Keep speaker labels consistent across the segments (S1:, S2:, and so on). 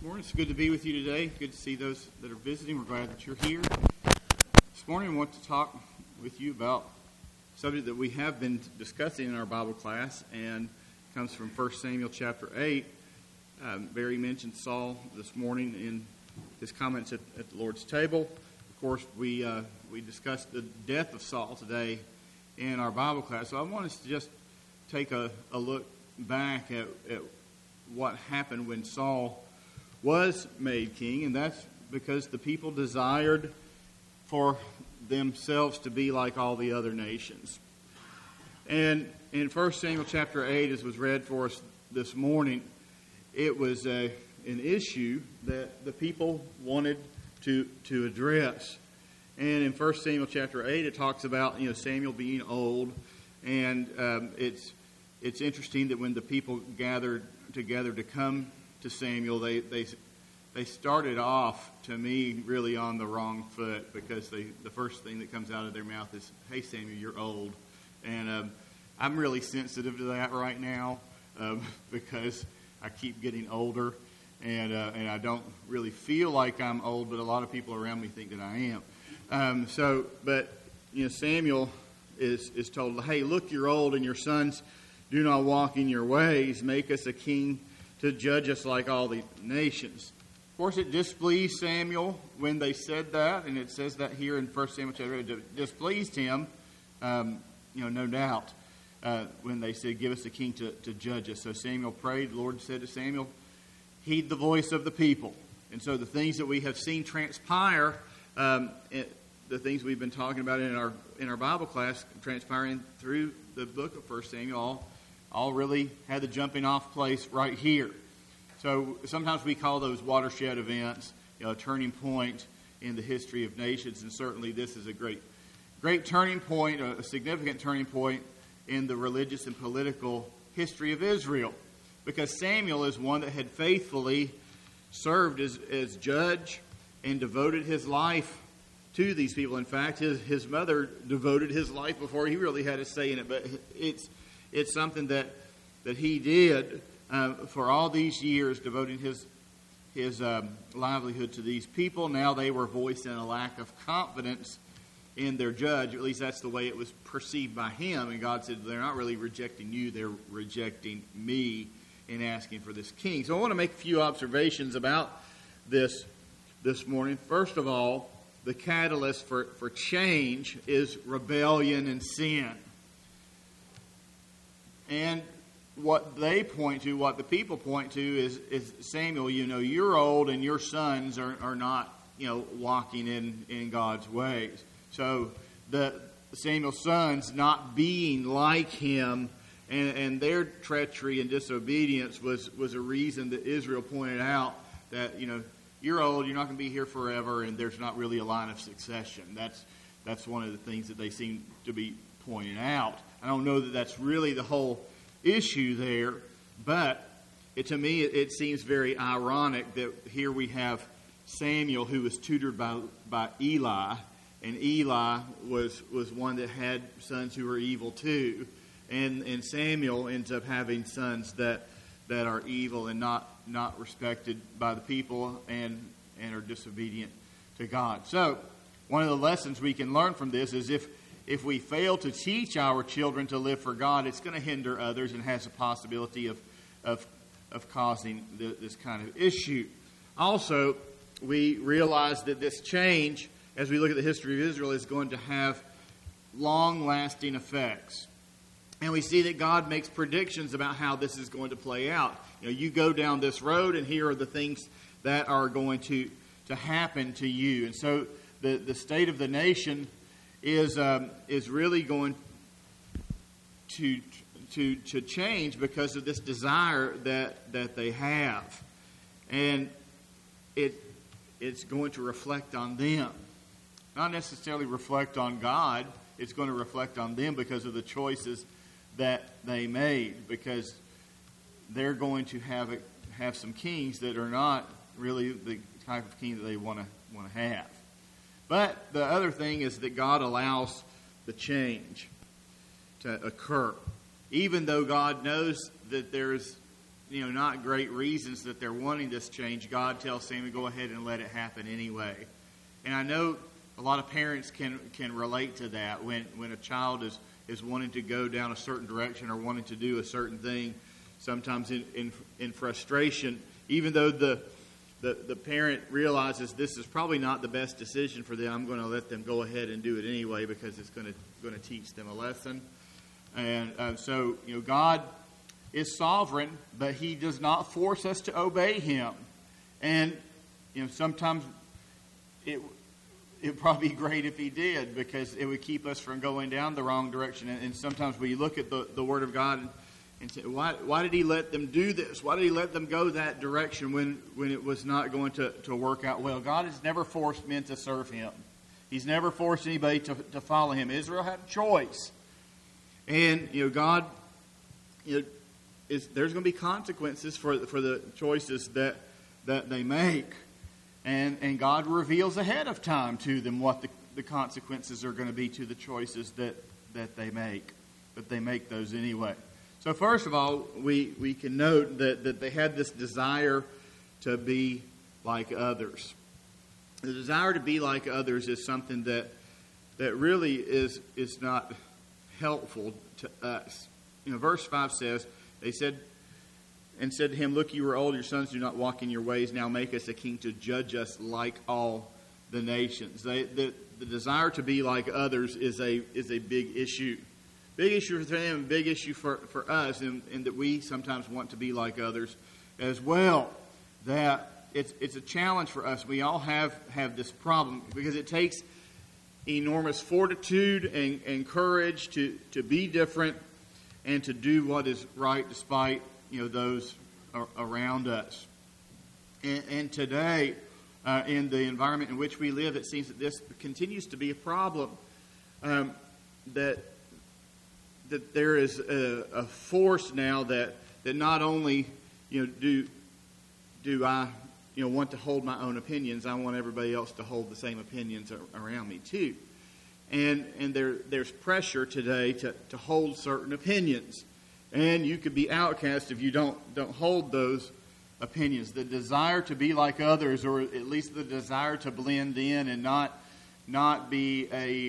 S1: Morning. It's good to be with you today. Good to see those that are visiting. We're glad that you're here. This morning I want to talk with you about a subject that we have been discussing in our Bible class, and it comes from 1 Samuel chapter 8. Barry mentioned Saul this morning in his comments at the Lord's table. Of course, we discussed the death of Saul today in our Bible class. So I want us to just take a look back at what happened when Saul was made king, and that's because the people desired for themselves to be like all the other nations. And in 1 Samuel chapter 8, as was read for us this morning, it was an issue that the people wanted to address. And in 1 Samuel chapter 8, it talks about Samuel being old, and it's interesting that when the people gathered together to come to Samuel, they started off, to me, really on the wrong foot, because the first thing that comes out of their mouth is, "Hey, Samuel, you're old." And I'm really sensitive to that right now because I keep getting older, and I don't really feel like I'm old, but a lot of people around me think that I am. Samuel is told, "Hey, look, you're old, and your sons do not walk in your ways. Make us a king to judge us like all the nations." Of course, it displeased Samuel when they said that, and it says that here in 1 Samuel chapter 8. It displeased him, no doubt, when they said, "Give us a king to judge us." So Samuel prayed. The Lord said to Samuel, "Heed the voice of the people." And so the things that we have seen transpire, the things we've been talking about in our Bible class, transpiring through the book of 1 Samuel, all really had the jumping off place right here. So sometimes we call those watershed events, a turning point in the history of nations, and certainly this is a great turning point, a significant turning point in the religious and political history of Israel, because Samuel is one that had faithfully served as judge and devoted his life to these people. In fact, his mother devoted his life before he really had a say in it, but it's something that he did for all these years, devoting his livelihood to these people. Now they were voicing a lack of confidence in their judge. At least that's the way it was perceived by him. And God said, "They're not really rejecting you, they're rejecting me in asking for this king." So I want to make a few observations about this morning. First of all, the catalyst for change is rebellion and sin. And what they point to, what the people point to is Samuel, you're old and your sons are not, walking in God's ways. So the Samuel's sons not being like him and their treachery and disobedience was a reason that Israel pointed out that, you're old, you're not going to be here forever, and there's not really a line of succession. That's one of the things that they seem to be pointing out. I don't know that that's really the whole issue there, but to me it seems very ironic that here we have Samuel, who was tutored by Eli, and Eli was one that had sons who were evil too, and Samuel ends up having sons that are evil and not respected by the people and are disobedient to God. So one of the lessons we can learn from this is if we fail to teach our children to live for God, it's going to hinder others and has a possibility of causing this kind of issue. Also, we realize that this change, as we look at the history of Israel, is going to have long-lasting effects. And we see that God makes predictions about how this is going to play out. You go down this road, and here are the things that are going to happen to you. And so the state of the nation is really going to change because of this desire that they have, and it's going to reflect on them, not necessarily reflect on God. It's going to reflect on them because of the choices that they made, because they're going to have some kings that are not really the type of king that they want to have. But the other thing is that God allows the change to occur. Even though God knows that there's not great reasons that they're wanting this change, God tells Samuel, go ahead and let it happen anyway. And I know a lot of parents can relate to that when a child is wanting to go down a certain direction or wanting to do a certain thing, sometimes in frustration, even though the parent realizes this is probably not the best decision for them, I'm going to let them go ahead and do it anyway because it's going to teach them a lesson. And so God is sovereign, but He does not force us to obey Him. And sometimes it'd probably be great if He did, because it would keep us from going down the wrong direction. And sometimes when you look at the Word of God and say, why did He let them do this? Why did He let them go that direction when it was not going to work out well? God has never forced men to serve Him. He's never forced anybody to follow Him. Israel had a choice. And God, there's going to be consequences for the choices that they make. And God reveals ahead of time to them what the consequences are going to be to the choices that they make. But they make those anyway. So first of all, we can note that they had this desire to be like others. The desire to be like others is something that really is not helpful to us. Verse 5 says, they said to him, look, you are old, your sons do not walk in your ways. Now make us a king to judge us like all the nations. The desire to be like others is a big issue. Big issue for them, big issue for us, and that we sometimes want to be like others as well. That it's a challenge for us. We all have this problem because it takes enormous fortitude and courage to be different and to do what is right despite those around us. And today, in the environment in which we live, it seems that this continues to be a problem. That there is a force now that not only do I want to hold my own opinions, I want everybody else to hold the same opinions around me too. And there's pressure today to hold certain opinions. And you could be outcast if you don't hold those opinions. The desire to be like others, or at least the desire to blend in and not be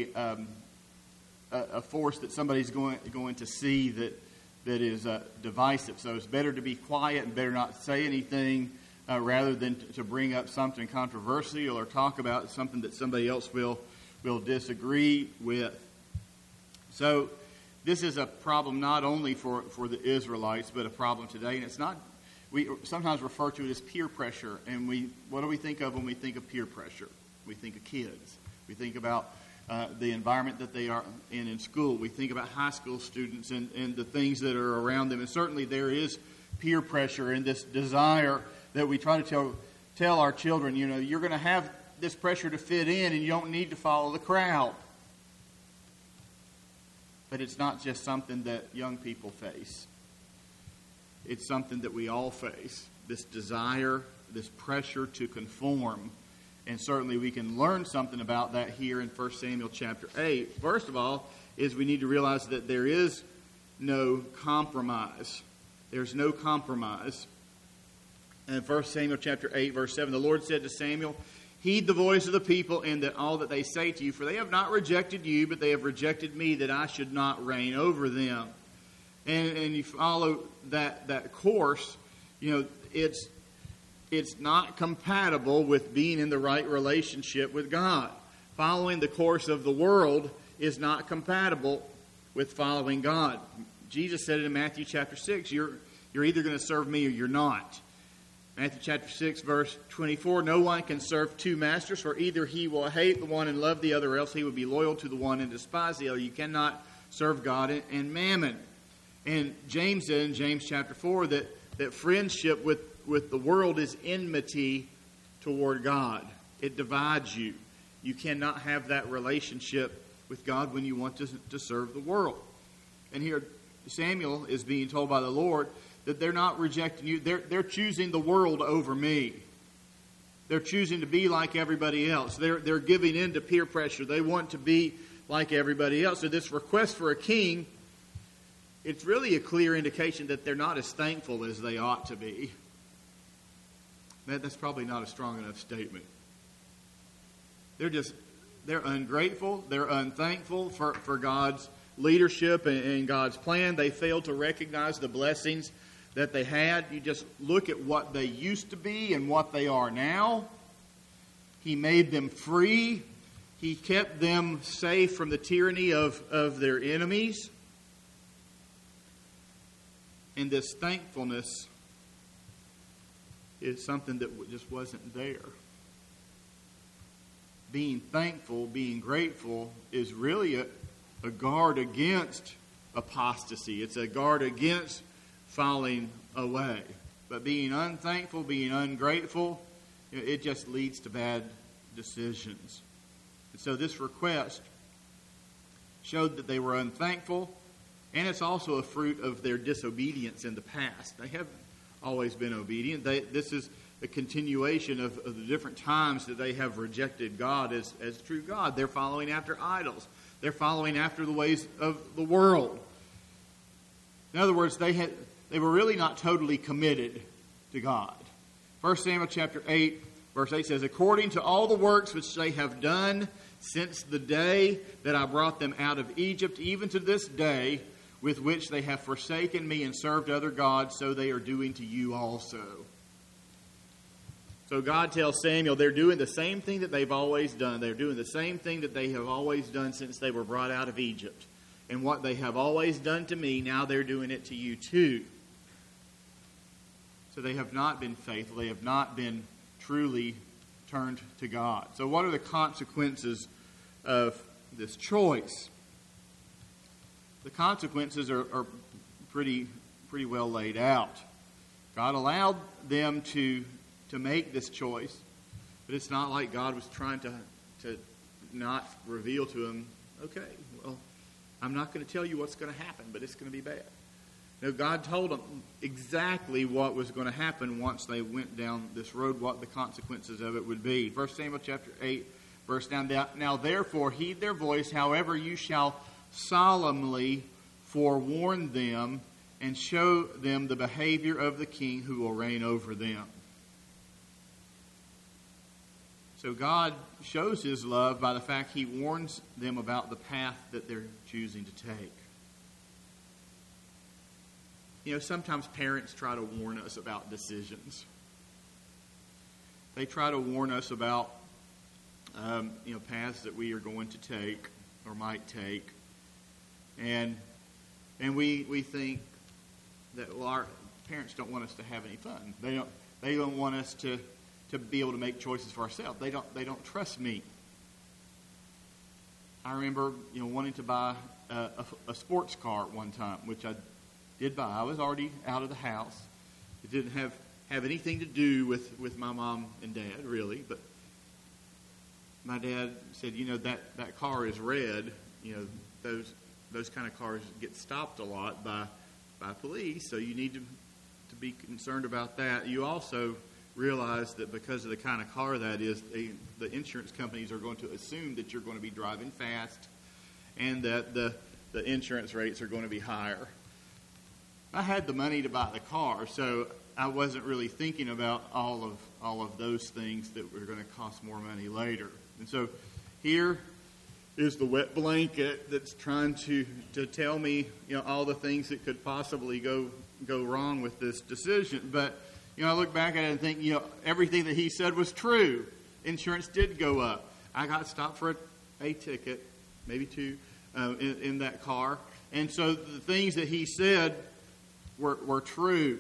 S1: a force that somebody's going to see that is divisive. So it's better to be quiet and better not say anything rather than to bring up something controversial or talk about something that somebody else will disagree with. So this is a problem not only for the Israelites, but a problem today. And it's not, we sometimes refer to it as peer pressure. And what do we think of when we think of peer pressure? We think of kids. We think about the environment that they are in school. We think about high school students and the things that are around them. And certainly there is peer pressure and this desire that we try to tell our children, you're going to have this pressure to fit in and you don't need to follow the crowd. But it's not just something that young people face. It's something that we all face. This desire, this pressure to conform. And certainly we can learn something about that here in 1 Samuel chapter 8. First of all, is we need to realize that there is no compromise. There's no compromise. And 1 Samuel chapter 8, verse 7, the Lord said to Samuel, heed the voice of the people and all that they say to you, for they have not rejected you, but they have rejected me, that I should not reign over them. And you follow that course, it's not compatible with being in the right relationship with God. Following the course of the world is not compatible with following God. Jesus said it in Matthew chapter 6, you're either going to serve me or you're not. Matthew chapter 6, verse 24, no one can serve two masters, for either he will hate the one and love the other, or else he will be loyal to the one and despise the other. You cannot serve God and mammon. And James said in James chapter 4 that friendship with the world is enmity toward God. It divides you. You cannot have that relationship with God when you want to serve the world. And here Samuel is being told by the Lord that they're not rejecting you. They're choosing the world over me. They're choosing to be like everybody else. They're giving in to peer pressure. They want to be like everybody else. So this request for a king it's really a clear indication that they're not as thankful as they ought to be. That's probably not a strong enough statement. They're ungrateful. They're unthankful for God's leadership and God's plan. They fail to recognize the blessings that they had. You just look at what they used to be and what they are now. He made them free. He kept them safe from the tyranny of their enemies. And this thankfulness is something that just wasn't there. Being thankful, being grateful is really a guard against apostasy. It's a guard against falling away. But being unthankful, being ungrateful, it just leads to bad decisions. And so this request showed that they were unthankful, and it's also a fruit of their disobedience in the past. They haven't always been obedient. This is a continuation of the different times that they have rejected God as true God. They're following after idols. They're following after the ways of the world. In other words, they were really not totally committed to God. 1 Samuel chapter 8, verse 8 says, "According to all the works which they have done since the day that I brought them out of Egypt, even to this day, with which they have forsaken me and served other gods, so they are doing to you also." So God tells Samuel they're doing the same thing that they've always done. They're doing the same thing that they have always done since they were brought out of Egypt. And what they have always done to me, now they're doing it to you too. So they have not been faithful. They have not been truly turned to God. So what are the consequences of this choice? The consequences are pretty well laid out. God allowed them to make this choice, but it's not like God was trying to not reveal to them, okay, well, I'm not going to tell you what's going to happen, but it's going to be bad. No, God told them exactly what was going to happen once they went down this road, what the consequences of it would be. 1 Samuel chapter 8, verse 9, "Now therefore heed their voice, however you shall solemnly forewarn them and show them the behavior of the king who will reign over them." So God shows His love by the fact He warns them about the path that they're choosing to take. You know, sometimes parents try to warn us about decisions. They try to warn us about, paths that we are going to take or might take. And we think that, well, our parents don't want us to have any fun. They don't want us to be able to make choices for ourselves. They don't trust me. I remember wanting to buy a sports car at one time, which I did buy. I was already out of the house. It didn't have anything to do with my mom and dad, really. But my dad said, that car is red. Those kind of cars get stopped a lot by police, so you need to be concerned about that. You also realize that because of the kind of car that is, the insurance companies are going to assume that you're going to be driving fast and that the insurance rates are going to be higher. I had the money to buy the car, so I wasn't really thinking about all of those things that were going to cost more money later. And so here is the wet blanket that's trying to tell me all the things that could possibly go wrong with this decision. But I look back at it and think, everything that he said was true. Insurance did go up. I got stopped for a ticket, maybe two, in that car. And so the things that he said were true.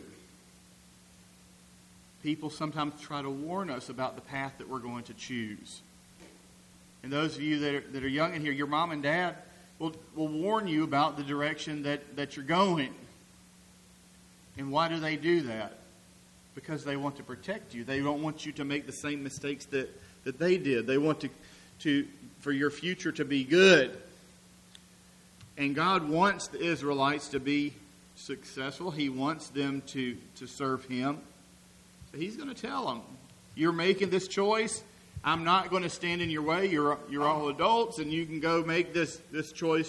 S1: People sometimes try to warn us about the path that we're going to choose. And those of you that are young in here, your mom and dad will warn you about the direction that you're going. And why do they do that? Because they want to protect you. They don't want you to make the same mistakes that they did. They want to for your future to be good. And God wants the Israelites to be successful. He wants them to serve Him. So He's going to tell them, you're making this choice. I'm not going to stand in your way. You're all adults, and you can go make this choice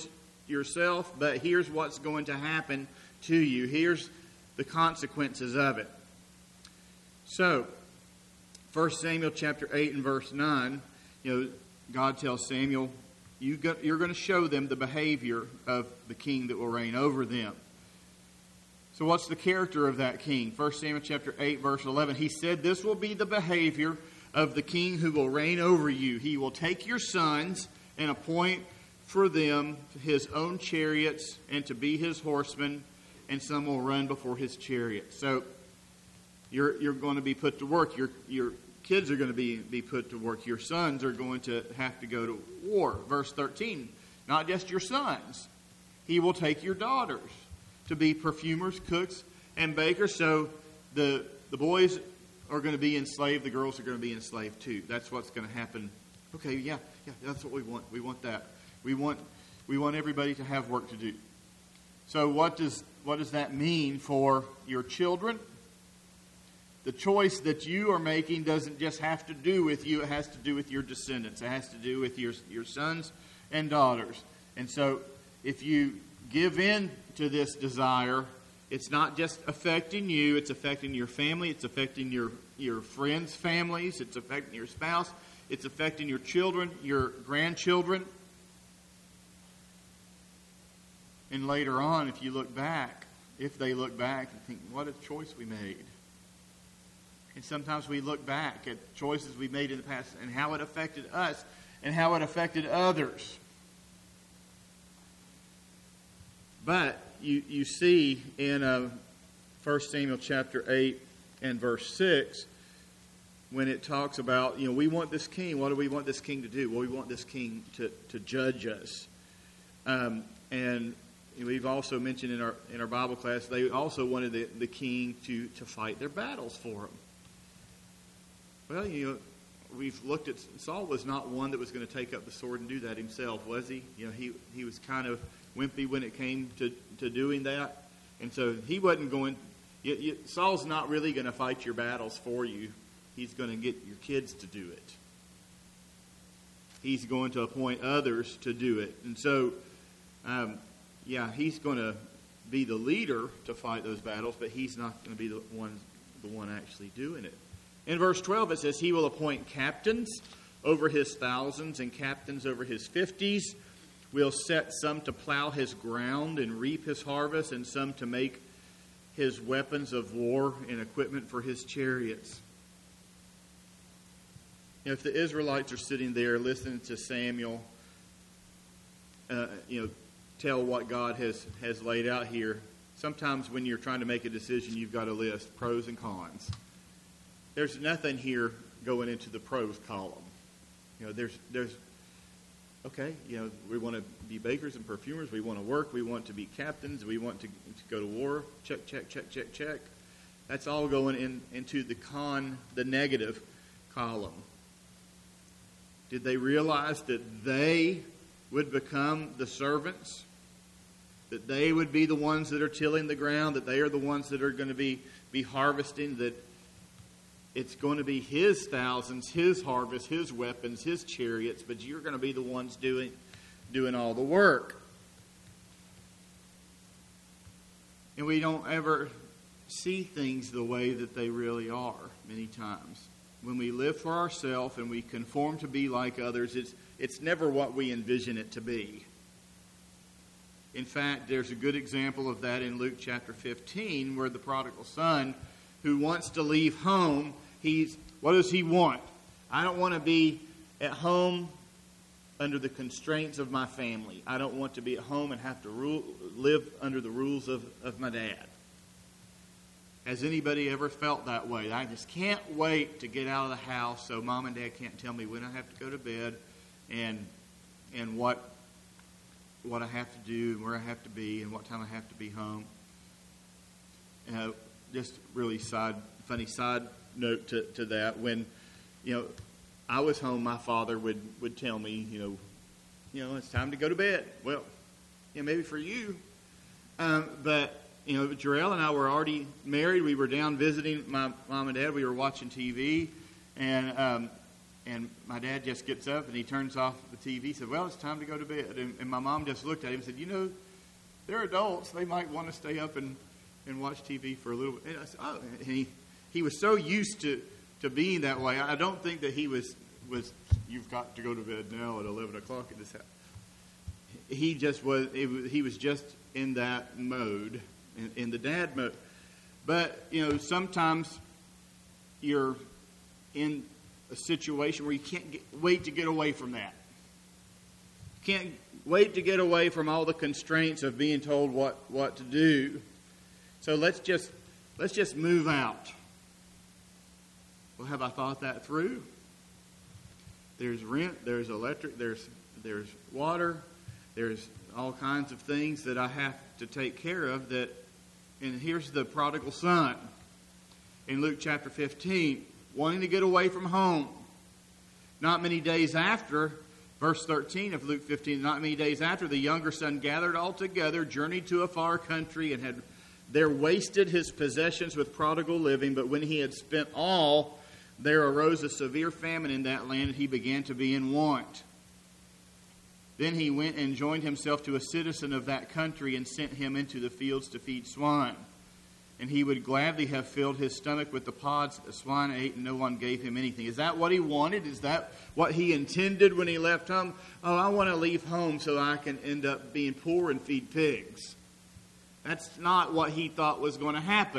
S1: yourself, but here's what's going to happen to you. Here's the consequences of it. So, 1 Samuel chapter 8 and verse 9, God tells Samuel, you're going to show them the behavior of the king that will reign over them. So what's the character of that king? 1 Samuel chapter 8, verse 11. He said, this will be the behavior of the king who will reign over you. He will take your sons and appoint for them his own chariots and to be his horsemen, and some will run before his chariots. So you're going to be put to work. Your kids are going to be put to work. Your sons are going to have to go to war. Verse 13, not just your sons. He will take your daughters to be perfumers, cooks, and bakers. So the boys are going to be enslaved. The girls are going to be enslaved too. That's what's going to happen. Okay, yeah, that's what we want. We want that. We want everybody to have work to do. So what does that mean for your children? The choice that you are making doesn't just have to do with you. It has to do with your descendants. It has to do with your sons and daughters. And so if you give in to this desire, it's not just affecting you. It's affecting your family. It's affecting your friends' families. It's affecting your spouse. It's affecting your children, your grandchildren. And later on, if they look back and think, what a choice we made. And sometimes we look back at choices we made in the past and how it affected us and how it affected others. But you see in 1 Samuel chapter 8 and verse 6, when it talks about, we want this king. What do we want this king to do? Well, we want this king to judge us. And we've also mentioned in our Bible class, they also wanted the king to fight their battles for them. Well, we've looked at Saul was not one that was going to take up the sword and do that himself, was he? He was kind of wimpy when it came to doing that. And so he wasn't going... Saul's not really going to fight your battles for you. He's going to get your kids to do it. He's going to appoint others to do it. And so, he's going to be the leader to fight those battles, but he's not going to be the one actually doing it. In verse 12 it says, he will appoint captains over his thousands and captains over his 50s. Will set some to plow his ground and reap his harvest, and some to make his weapons of war and equipment for his chariots. If the Israelites are sitting there listening to Samuel, tell what God has laid out here, sometimes when you're trying to make a decision, you've got a list, pros and cons. There's nothing here going into the pros column. There's okay, we want to be bakers and perfumers. We want to work. We want to be captains. We want to go to war. Check, check, check, check, check. That's all going into the negative column. Did they realize that they would become the servants? That they would be the ones that are tilling the ground? That they are the ones that are going to be harvesting? That it's going to be his thousands, his harvest, his weapons, his chariots, but you're going to be the ones doing all the work. And we don't ever see things the way that they really are many times. When we live for ourselves and we conform to be like others, it's never what we envision it to be. In fact, there's a good example of that in Luke chapter 15, where the prodigal son who wants to leave home, what does he want? I don't want to be at home under the constraints of my family. I don't want to be at home and have to live under the rules of my dad. Has anybody ever felt that way? I just can't wait to get out of the house so mom and dad can't tell me when I have to go to bed and what I have to do and where I have to be and what time I have to be home. Just really funny side note to that. When, I was home, my father would tell me, it's time to go to bed. Well, maybe for you. But Jarrell and I were already married. We were down visiting my mom and dad. We were watching TV. And And my dad just gets up and he turns off the TV. He said, well, it's time to go to bed. And my mom just looked at him and said, you know, they're adults. They might want to stay up and watch TV for a little bit. And I said, oh. And he was so used to being that way. I don't think that he was you've got to go to bed now at 11 o'clock at this house. He just was, he was just in that mode, in the dad mode. But, you know, sometimes you're in a situation where you can't wait to get away from that. You can't wait to get away from all the constraints of being told what to do. So let's just move out. Well, have I thought that through? There's rent, there's electric, there's water, there's all kinds of things that I have to take care of. And here's the prodigal son in Luke chapter 15, wanting to get away from home. Not many days after, verse 13 of Luke 15, not many days after, the younger son gathered all together, journeyed to a far country, and had there wasted his possessions with prodigal living. But when he had spent all, there arose a severe famine in that land, and he began to be in want. Then he went and joined himself to a citizen of that country and sent him into the fields to feed swine. And he would gladly have filled his stomach with the pods that the swine ate, and no one gave him anything. Is that what he wanted? Is that what he intended when he left home? Oh, I want to leave home so I can end up being poor and feed pigs. That's not what he thought was going to happen.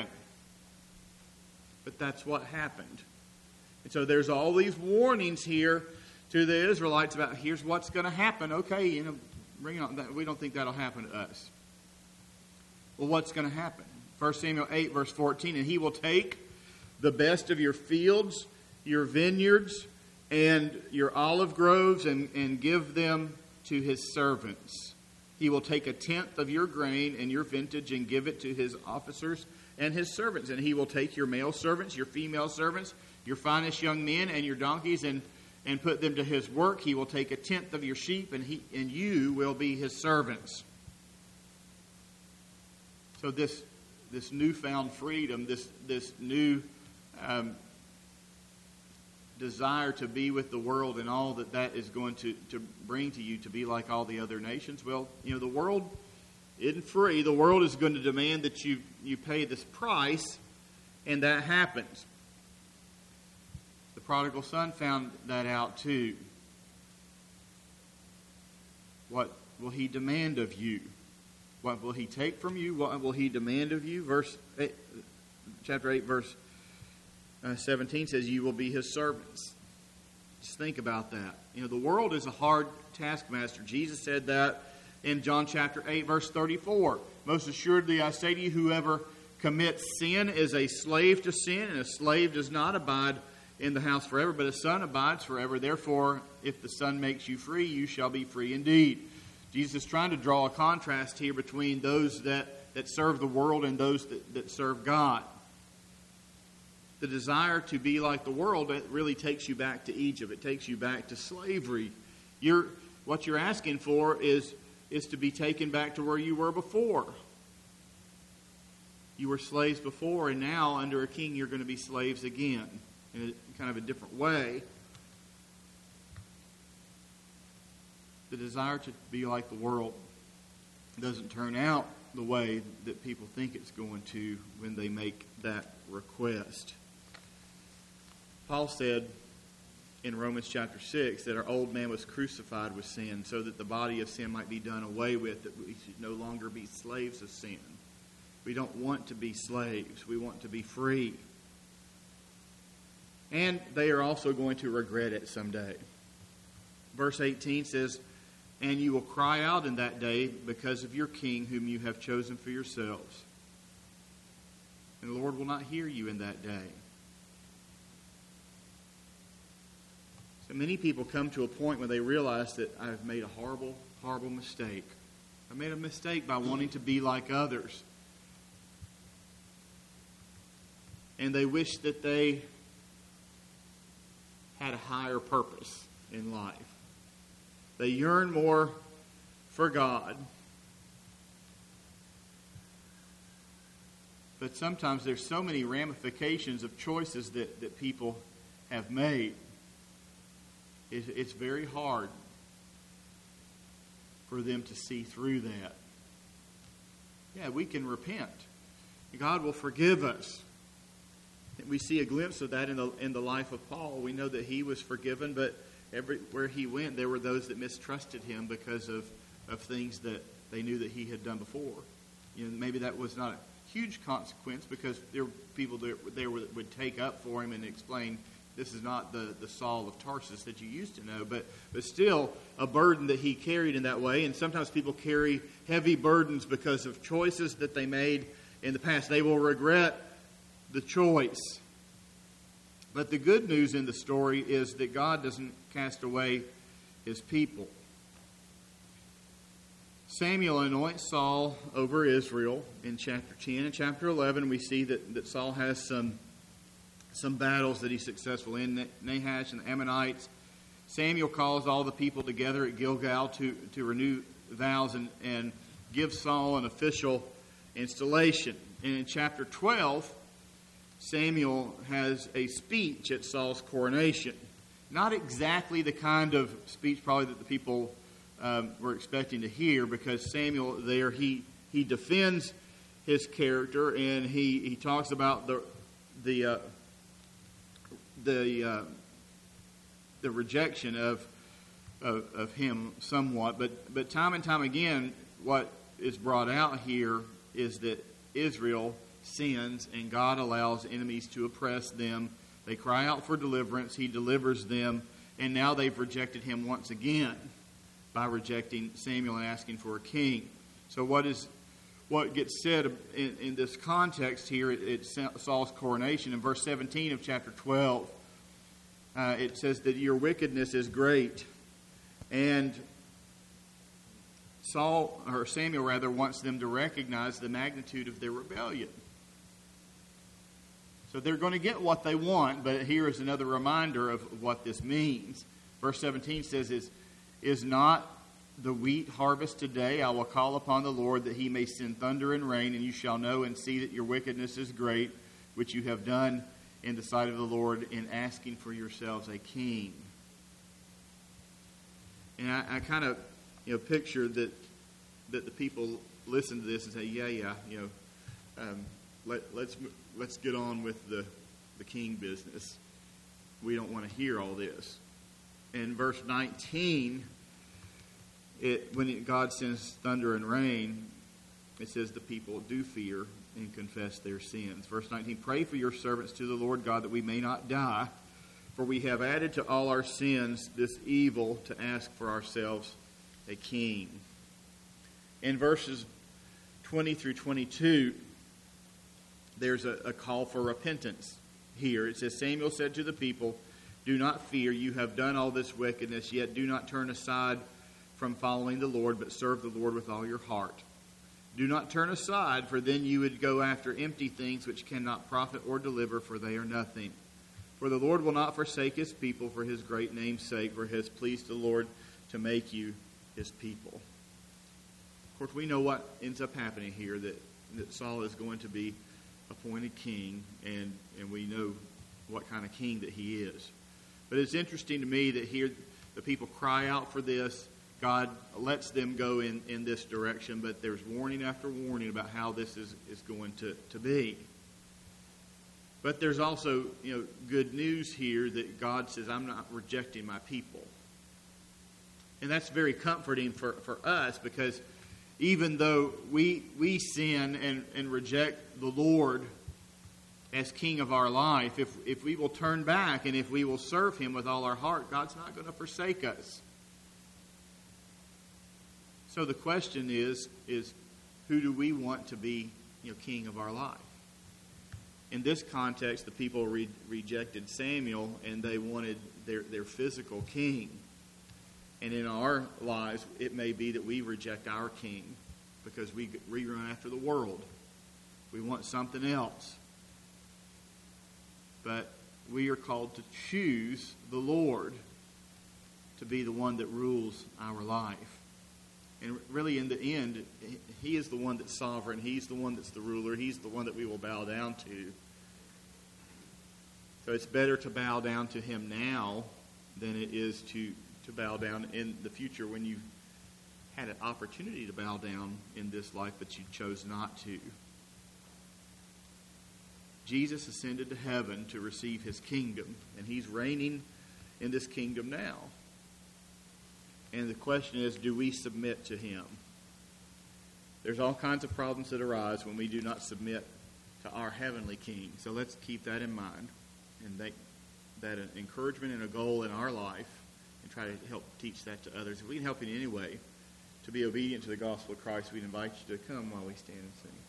S1: But that's what happened. And so there's all these warnings here to the Israelites about here's what's going to happen. Okay, you know, bring it on. We don't think that'll happen to us. Well, what's going to happen? 1 Samuel 8, verse 14, and he will take the best of your fields, your vineyards, and your olive groves, and give them to his servants. He will take a tenth of your grain and your vintage and give it to his officers and his servants. And he will take your male servants, your female servants, your finest young men, and your donkeys, and put them to his work. He will take a tenth of your sheep, and you will be his servants. So this newfound freedom, this new desire to be with the world and all that is going to bring to you, to be like all the other nations. Well, you know, the world isn't free. The world is going to demand that you pay this price, and that happens. The prodigal son found that out too. What will he demand of you? What will he take from you? What will he demand of you? Chapter 8, verse 17 says, you will be his servants. Just think about that. You know, the world is a hard taskmaster. Jesus said that in John chapter 8, verse 34. Most assuredly, I say to you, whoever commits sin is a slave to sin, and a slave does not abide in the house forever, but a son abides forever. Therefore, if the Son makes you free, you shall be free indeed. Jesus is trying to draw a contrast here between those that serve the world and those that serve God. The desire to be like the world, it really takes you back to Egypt. It takes you back to slavery. What you're asking for is to be taken back to where you were before. You were slaves before, and now under a king you're going to be slaves again in kind of a different way. The desire to be like the world doesn't turn out the way that people think it's going to when they make that request. Paul said in Romans chapter 6 that our old man was crucified with sin so that the body of sin might be done away with, that we should no longer be slaves of sin. We don't want to be slaves. We want to be free. And they are also going to regret it someday. Verse 18 says, and you will cry out in that day because of your king whom you have chosen for yourselves. And the Lord will not hear you in that day. So many people come to a point when they realize that I've made a horrible, horrible mistake. I made a mistake by wanting to be like others. And they wish that they had a higher purpose in life. They yearn more for God. But sometimes there's so many ramifications of choices that people have made. It's very hard for them to see through that. Yeah, we can repent. God will forgive us. We see a glimpse of that in the life of Paul. We know that he was forgiven, but everywhere he went, there were those that mistrusted him because of things that they knew that he had done before. Maybe that was not a huge consequence because there were people that would take up for him and explain, this is not the Saul of Tarsus that you used to know, but still a burden that he carried in that way. And sometimes people carry heavy burdens because of choices that they made in the past. They will regret the choice. But the good news in the story is that God doesn't cast away his people. Samuel anoints Saul over Israel in chapter 10. In chapter 11, we see that Saul has some battles that he's successful in. Nahash and the Ammonites. Samuel calls all the people together at Gilgal to renew vows and give Saul an official installation. And in chapter 12, Samuel has a speech at Saul's coronation. Not exactly the kind of speech probably that the people were expecting to hear, because Samuel there, he defends his character and he talks about the rejection of him somewhat. But time and time again, what is brought out here is that Israel sins and God allows enemies to oppress them. They cry out for deliverance. He delivers them. And now they've rejected him once again by rejecting Samuel and asking for a king. So what gets said in this context here at Saul's coronation in verse 17 of chapter 12, it says that your wickedness is great. And Samuel wants them to recognize the magnitude of their rebellion. So they're going to get what they want, but here is another reminder of what this means. Verse 17 says, Is not the wheat harvest today? I will call upon the Lord that he may send thunder and rain, and you shall know and see that your wickedness is great, which you have done in the sight of the Lord in asking for yourselves a king. And I kind of picture that the people listen to this and say, let's get on with the king business. We don't want to hear all this. In verse 19, when God sends thunder and rain, it says the people do fear and confess their sins. Verse 19, pray for your servants to the Lord God that we may not die, for we have added to all our sins this evil to ask for ourselves a king. In verses 20 through 22, there's a call for repentance here. It says, Samuel said to the people, do not fear, you have done all this wickedness, yet do not turn aside from following the Lord, but serve the Lord with all your heart. Do not turn aside, for then you would go after empty things which cannot profit or deliver, for they are nothing. For the Lord will not forsake his people for his great name's sake, for it has pleased the Lord to make you his people. Of course, we know what ends up happening here, that Saul is going to be appointed king, and we know what kind of king that he is. But it's interesting to me that here the people cry out for this. God lets them go in this direction, but there's warning after warning about how this is going to be. But there's also good news here that God says, I'm not rejecting my people. And that's very comforting for us, because even though we sin and reject the Lord as king of our life, if we will turn back and if we will serve him with all our heart, God's not going to forsake us. So the question is who do we want to be king of our life? In this context, the people rejected Samuel, and they wanted their physical king. And in our lives, it may be that we reject our king because we run after the world. We want something else. But we are called to choose the Lord to be the one that rules our life. And really, in the end, he is the one that's sovereign. He's the one that's the ruler. He's the one that we will bow down to. So it's better to bow down to him now than it is to bow down in the future when you've had an opportunity to bow down in this life, but you chose not to. Jesus ascended to heaven to receive his kingdom, and he's reigning in this kingdom now. And the question is, do we submit to him? There's all kinds of problems that arise when we do not submit to our heavenly King. So let's keep that in mind and make that an encouragement and a goal in our life and try to help teach that to others. If we can help in any way to be obedient to the gospel of Christ, we'd invite you to come while we stand and sing.